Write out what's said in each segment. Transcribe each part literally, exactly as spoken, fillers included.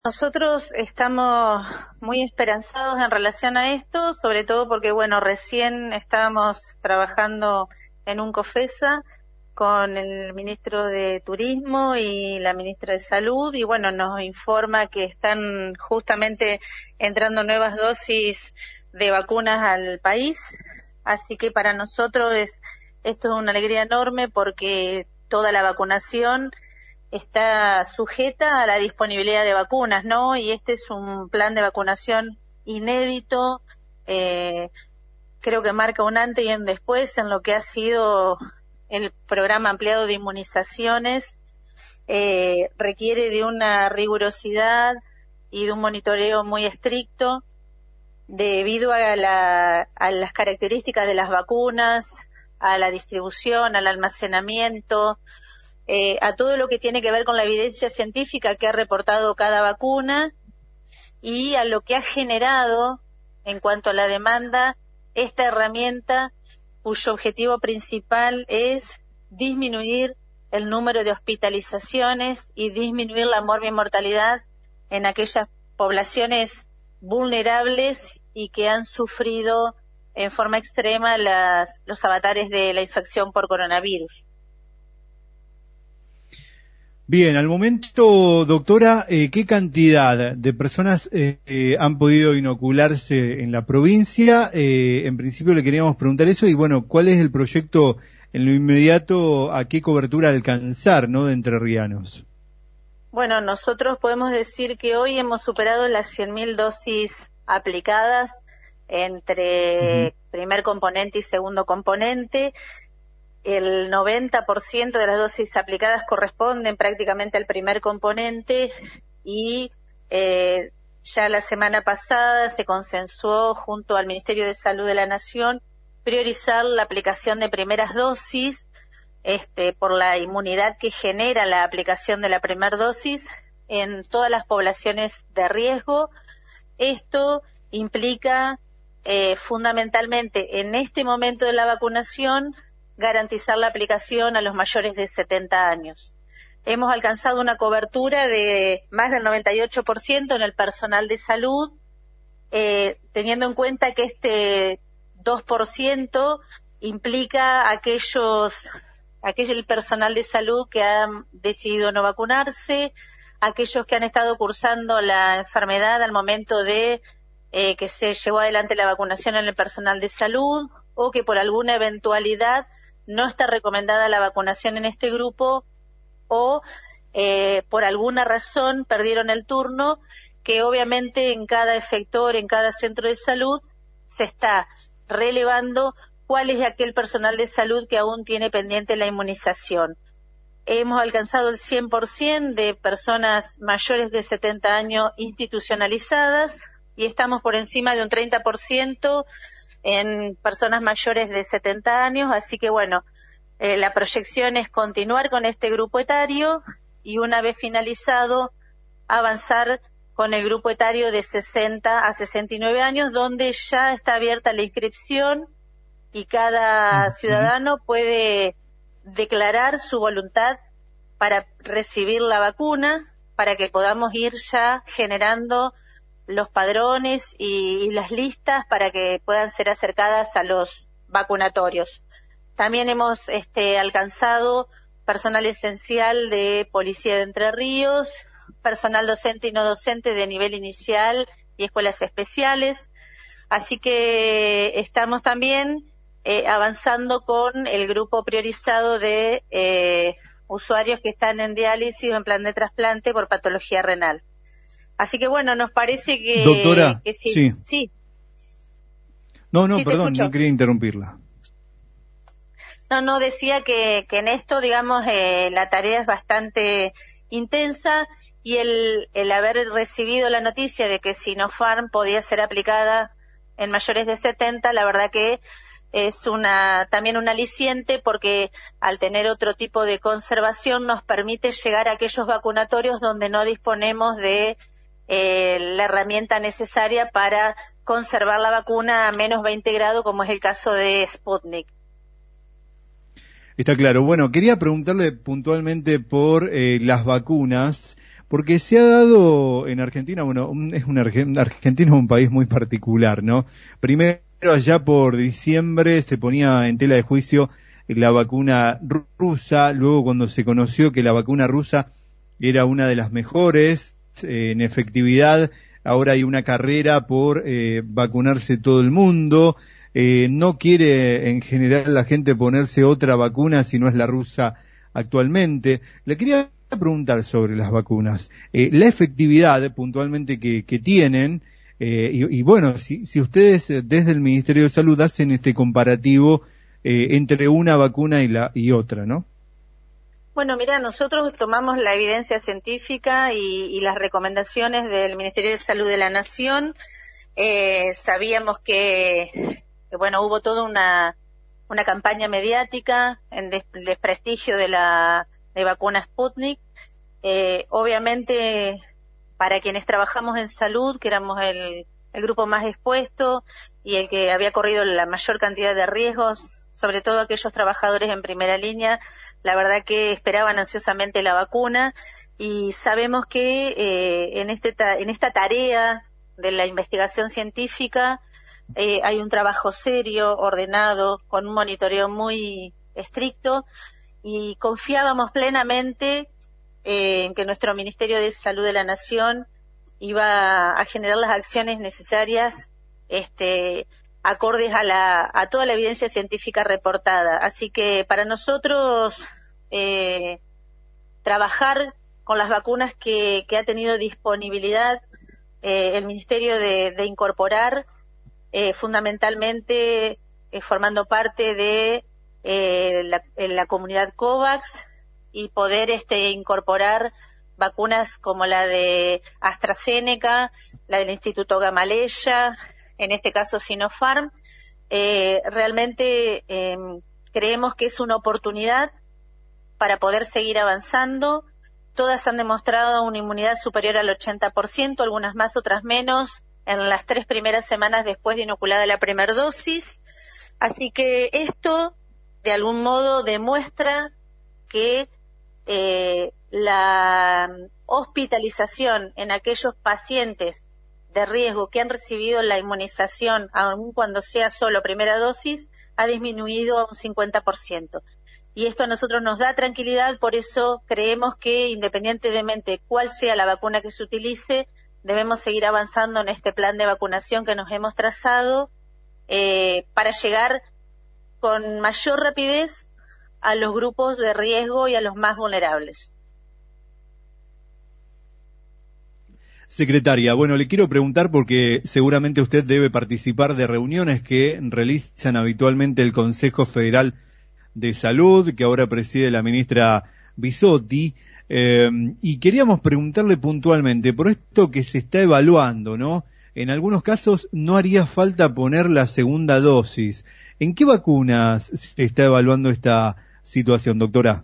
Nosotros estamos muy esperanzados en relación a esto, sobre todo porque, bueno, recién estábamos trabajando en un COFESA con el ministro de Turismo y la ministra de Salud, y bueno, nos informa que están justamente entrando nuevas dosis de vacunas al país, así que para nosotros es, esto es una alegría enorme porque toda la vacunación está sujeta a la disponibilidad de vacunas, ¿no? Y este es un plan de vacunación inédito, eh, creo que marca un antes y un después en lo que ha sido el programa ampliado de inmunizaciones, eh, requiere de una rigurosidad y de un monitoreo muy estricto debido a, la, a las características de las vacunas, a la distribución, al almacenamiento, Eh, a todo lo que tiene que ver con la evidencia científica que ha reportado cada vacuna y a lo que ha generado en cuanto a la demanda esta herramienta cuyo objetivo principal es disminuir el número de hospitalizaciones y disminuir la morbi-mortalidad en aquellas poblaciones vulnerables y que han sufrido en forma extrema las, los avatares de la infección por coronavirus. Bien, al momento, doctora, eh, ¿qué cantidad de personas eh, eh, han podido inocularse en la provincia? Eh, en principio le queríamos preguntar eso y bueno, ¿cuál es el proyecto en lo inmediato, a qué cobertura alcanzar, ¿no?, de entrerrianos? Bueno, nosotros podemos decir que hoy hemos superado las cien mil dosis aplicadas entre uh-huh. primer componente y segundo componente. El noventa por ciento de las dosis aplicadas corresponden prácticamente al primer componente y eh, ya la semana pasada se consensuó junto al Ministerio de Salud de la Nación priorizar la aplicación de primeras dosis este, por la inmunidad que genera la aplicación de la primera dosis en todas las poblaciones de riesgo. Esto implica eh, fundamentalmente en este momento de la vacunación garantizar la aplicación a los mayores de setenta años. Hemos alcanzado una cobertura de más del noventa y ocho por ciento en el personal de salud, eh, teniendo en cuenta que este dos por ciento implica aquellos, aquel personal de salud que han decidido no vacunarse, aquellos que han estado cursando la enfermedad al momento de eh, que se llevó adelante la vacunación en el personal de salud, o que por alguna eventualidad no está recomendada la vacunación en este grupo o eh, por alguna razón perdieron el turno, que obviamente en cada efector, en cada centro de salud, se está relevando cuál es aquel personal de salud que aún tiene pendiente la inmunización. Hemos alcanzado el cien por ciento de personas mayores de setenta años institucionalizadas y estamos por encima de un treinta por ciento en personas mayores de setenta años, así que bueno, eh, la proyección es continuar con este grupo etario y una vez finalizado avanzar con el grupo etario de sesenta a sesenta y nueve años, donde ya está abierta la inscripción y cada uh-huh. ciudadano puede declarar su voluntad para recibir la vacuna, para que podamos ir ya generando los padrones y, y las listas para que puedan ser acercadas a los vacunatorios. También hemos este, alcanzado personal esencial de Policía de Entre Ríos, personal docente y no docente de nivel inicial y escuelas especiales. Así que estamos también eh, avanzando con el grupo priorizado de eh, usuarios que están en diálisis o en plan de trasplante por patología renal. Así que bueno, nos parece que... Doctora, que sí. sí. sí. No, no, sí, perdón, no quería interrumpirla. No, no, decía que, que en esto, digamos, eh, la tarea es bastante intensa y el, el haber recibido la noticia de que Sinopharm podía ser aplicada en mayores de setenta, la verdad que es una también un aliciente porque al tener otro tipo de conservación nos permite llegar a aquellos vacunatorios donde no disponemos de Eh, la herramienta necesaria para conservar la vacuna a menos veinte grados, como es el caso de Sputnik. Está claro. Bueno, quería preguntarle puntualmente por eh, las vacunas, porque se ha dado en Argentina, bueno, un, es un Argentina es un país muy particular, ¿no? Primero, allá por diciembre se ponía en tela de juicio la vacuna rusa, luego cuando se conoció que la vacuna rusa era una de las mejores eh, en efectividad, ahora hay una carrera por eh, vacunarse todo el mundo, eh, no quiere en general la gente ponerse otra vacuna si no es la rusa actualmente. Le quería preguntar sobre las vacunas, eh, la efectividad puntualmente que, que tienen, eh, y, y bueno, si, si ustedes desde el Ministerio de Salud hacen este comparativo eh, entre una vacuna y la y otra, ¿no? Bueno, mira, nosotros tomamos la evidencia científica y, y las recomendaciones del Ministerio de Salud de la Nación. Eh, sabíamos que, que, bueno, hubo toda una, una campaña mediática en des, desprestigio de la de vacuna Sputnik. Eh, obviamente, para quienes trabajamos en salud, que éramos el, el grupo más expuesto y el que había corrido la mayor cantidad de riesgos, sobre todo aquellos trabajadores en primera línea, la verdad que esperaban ansiosamente la vacuna, y sabemos que eh, en, este ta en esta tarea de la investigación científica eh, hay un trabajo serio, ordenado, con un monitoreo muy estricto, y confiábamos plenamente eh, en que nuestro Ministerio de Salud de la Nación iba a generar las acciones necesarias este, acordes a, la, a toda la evidencia científica reportada. Así que para nosotros eh, trabajar con las vacunas que, que ha tenido disponibilidad eh, el Ministerio de, de incorporar, eh, fundamentalmente eh, formando parte de eh, la, la comunidad COVAX, y poder este, incorporar vacunas como la de AstraZeneca, la del Instituto Gamaleya, en este caso Sinopharm, eh, realmente eh, creemos que es una oportunidad para poder seguir avanzando. Todas han demostrado una inmunidad superior al ochenta por ciento, algunas más, otras menos, en las tres primeras semanas después de inoculada la primera dosis. Así que esto, de algún modo, demuestra que eh, la hospitalización en aquellos pacientes de riesgo que han recibido la inmunización, aun cuando sea solo primera dosis, ha disminuido a un cincuenta por ciento. Y esto a nosotros nos da tranquilidad, por eso creemos que independientemente cuál sea la vacuna que se utilice, debemos seguir avanzando en este plan de vacunación que nos hemos trazado eh, para llegar con mayor rapidez a los grupos de riesgo y a los más vulnerables. Secretaria, bueno, le quiero preguntar porque seguramente usted debe participar de reuniones que realizan habitualmente el Consejo Federal de Salud, que ahora preside la ministra Bisotti, eh, y queríamos preguntarle puntualmente por esto que se está evaluando, ¿no? En algunos casos no haría falta poner la segunda dosis. ¿En qué vacunas se está evaluando esta situación, doctora?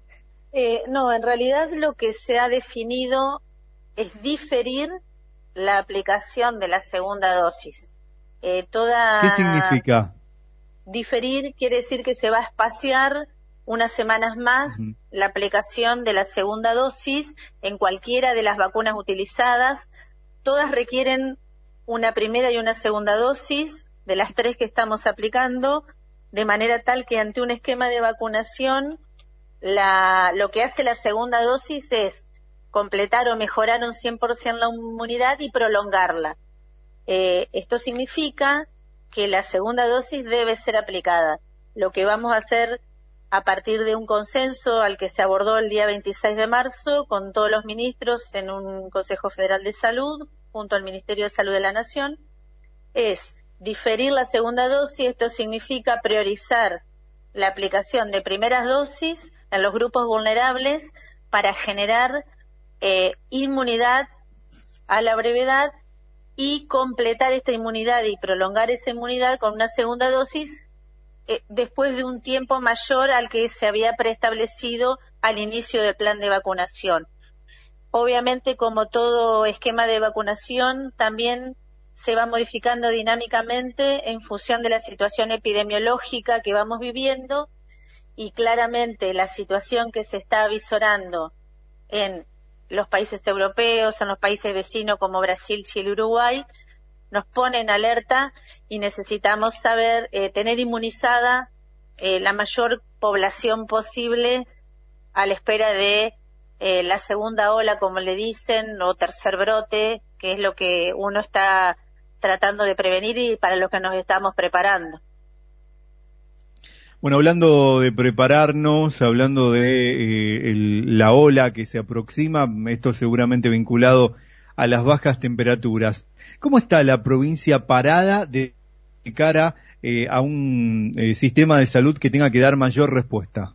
Eh, no, en realidad lo que se ha definido es diferir la aplicación de la segunda dosis. Eh, toda... ¿Qué significa? Diferir quiere decir que se va a espaciar unas semanas más uh-huh. la aplicación de la segunda dosis en cualquiera de las vacunas utilizadas. Todas requieren una primera y una segunda dosis de las tres que estamos aplicando, de manera tal que ante un esquema de vacunación, la, lo que hace la segunda dosis es completar o mejorar un cien por ciento la inmunidad y prolongarla. Eh, esto significa que la segunda dosis debe ser aplicada. Lo que vamos a hacer a partir de un consenso al que se abordó el día veintiséis de marzo con todos los ministros en un Consejo Federal de Salud, junto al Ministerio de Salud de la Nación, es diferir la segunda dosis. Esto significa priorizar la aplicación de primeras dosis en los grupos vulnerables para generar eh, inmunidad a la brevedad y completar esta inmunidad y prolongar esa inmunidad con una segunda dosis eh, después de un tiempo mayor al que se había preestablecido al inicio del plan de vacunación. Obviamente, como todo esquema de vacunación, también se va modificando dinámicamente en función de la situación epidemiológica que vamos viviendo, y claramente la situación que se está avisorando en los países europeos, en los países vecinos como Brasil, Chile, Uruguay, nos pone en alerta y necesitamos saber, eh, tener inmunizada eh, la mayor población posible a la espera de eh, la segunda ola, como le dicen, o tercer brote, que es lo que uno está tratando de prevenir y para lo que nos estamos preparando. Bueno, hablando de prepararnos, hablando de eh, el, la ola que se aproxima, esto seguramente vinculado a las bajas temperaturas. ¿Cómo está la provincia parada de cara eh, a un eh, sistema de salud que tenga que dar mayor respuesta?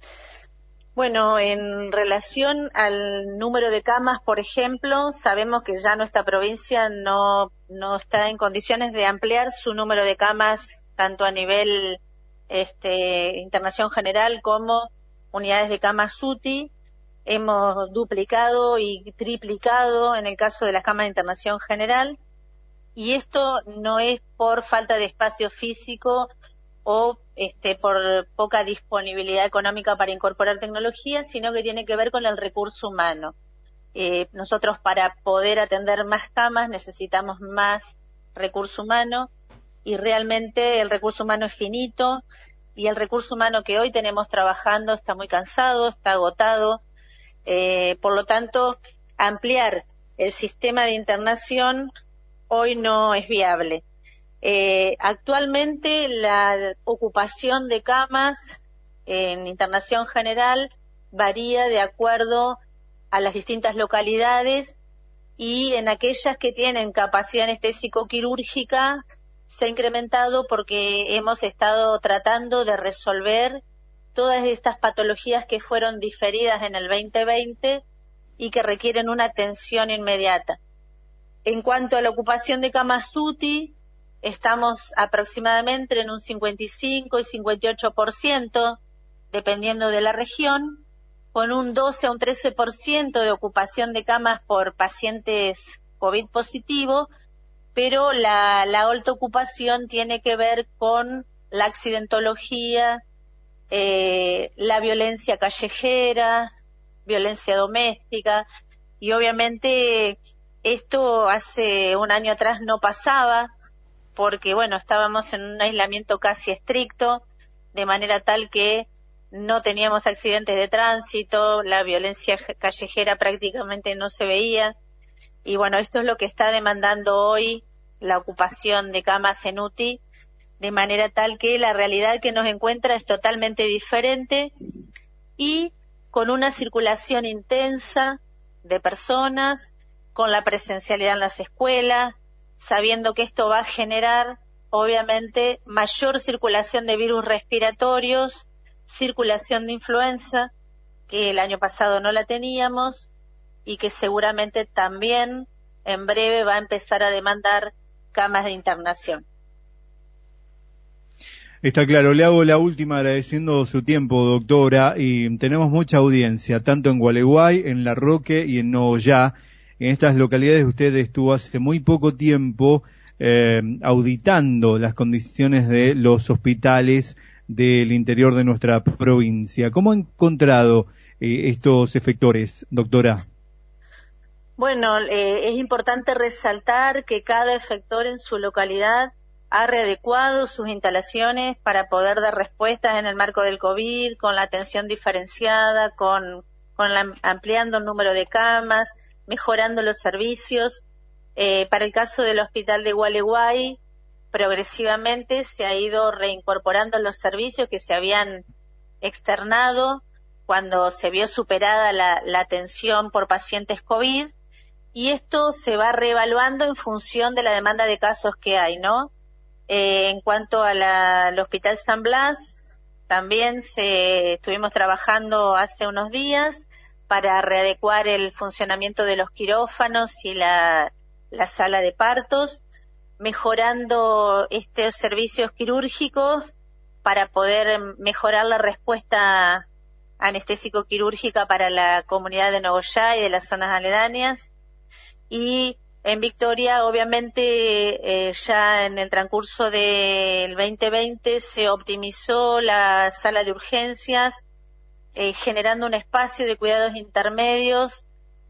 Bueno, en relación al número de camas, por ejemplo, sabemos que ya nuestra provincia no, no está en condiciones de ampliar su número de camas tanto a nivel este, internación general como unidades de camas U T I. Hemos duplicado y triplicado en el caso de las camas de internación general, y esto no es por falta de espacio físico o este, por poca disponibilidad económica para incorporar tecnología, sino que tiene que ver con el recurso humano. Eh, nosotros para poder atender más camas necesitamos más recurso humano, y realmente el recurso humano es finito, y el recurso humano que hoy tenemos trabajando está muy cansado, está agotado. Eh, por lo tanto, ampliar el sistema de internación hoy no es viable. Eh, actualmente la ocupación de camas en internación general varía de acuerdo a las distintas localidades, y en aquellas que tienen capacidad anestésico-quirúrgica se ha incrementado porque hemos estado tratando de resolver todas estas patologías que fueron diferidas en el veinte veinte y que requieren una atención inmediata. En cuanto a la ocupación de camas U T I, estamos aproximadamente en un cincuenta y cinco y cincuenta y ocho por ciento, dependiendo de la región, con un doce a un trece por ciento de ocupación de camas por pacientes COVID positivo, pero la, la alta ocupación tiene que ver con la accidentología, eh, la violencia callejera, violencia doméstica, y obviamente esto hace un año atrás no pasaba, porque bueno, estábamos en un aislamiento casi estricto, de manera tal que no teníamos accidentes de tránsito, la violencia callejera prácticamente no se veía, y bueno, esto es lo que está demandando hoy la ocupación de camas en U T I, de manera tal que la realidad que nos encuentra es totalmente diferente, y con una circulación intensa de personas, con la presencialidad en las escuelas, sabiendo que esto va a generar, obviamente, mayor circulación de virus respiratorios, circulación de influenza, que el año pasado no la teníamos, y que seguramente también en breve va a empezar a demandar camas de internación. Está claro, le hago la última agradeciendo su tiempo, doctora, y tenemos mucha audiencia, tanto en Gualeguay, en La Roque y en Nogoyá. En estas localidades usted estuvo hace muy poco tiempo eh, auditando las condiciones de los hospitales del interior de nuestra provincia. ¿Cómo ha encontrado eh, estos efectores, doctora? Bueno, eh, es importante resaltar que cada efector en su localidad ha readecuado sus instalaciones para poder dar respuestas en el marco del COVID, con la atención diferenciada, con, con la, ampliando el número de camas, mejorando los servicios. Eh, para el caso del hospital de Gualeguay, progresivamente se ha ido reincorporando los servicios que se habían externado cuando se vio superada la, la atención por pacientes COVID, y esto se va reevaluando en función de la demanda de casos que hay, ¿no? Eh, en cuanto a la, al Hospital San Blas, también se, estuvimos trabajando hace unos días para readecuar el funcionamiento de los quirófanos y la, la sala de partos, mejorando estos servicios quirúrgicos para poder mejorar la respuesta anestésico-quirúrgica para la comunidad de Nogoyá y de las zonas aledañas. Y en Victoria, obviamente, eh, ya en el transcurso del veinte veinte se optimizó la sala de urgencias, eh, generando un espacio de cuidados intermedios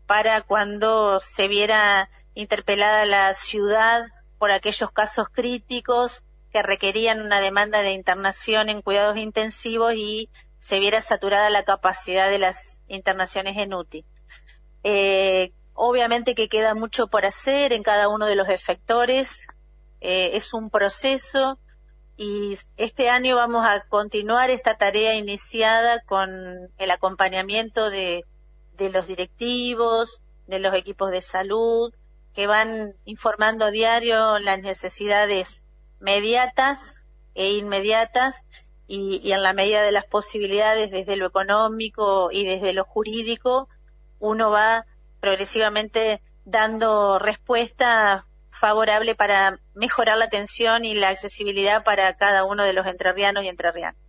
para cuando se viera interpelada la ciudad por aquellos casos críticos que requerían una demanda de internación en cuidados intensivos y se viera saturada la capacidad de las internaciones en U T I. Eh, obviamente que queda mucho por hacer en cada uno de los efectores, eh, es un proceso y este año vamos a continuar esta tarea iniciada con el acompañamiento de, de los directivos, de los equipos de salud, que van informando a diario las necesidades mediatas e inmediatas y, y en la medida de las posibilidades desde lo económico y desde lo jurídico, uno va progresivamente dando respuesta favorable para mejorar la atención y la accesibilidad para cada uno de los entrerrianos y entrerrianas.